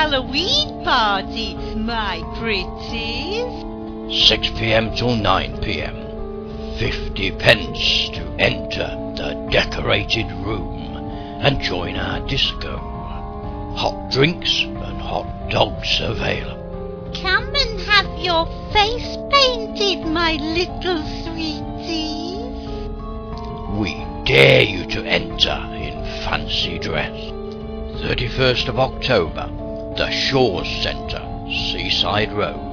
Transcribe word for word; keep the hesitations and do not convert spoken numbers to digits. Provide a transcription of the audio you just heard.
Halloween party, my pretties. six p m till nine p m Fifty pence to enter the decorated room and join our disco. Hot drinks and hot dogs available. Come and have your face painted, my little sweeties. We dare you to enter in fancy dress. thirty-first of October, the Shores Centre, Seaside Road.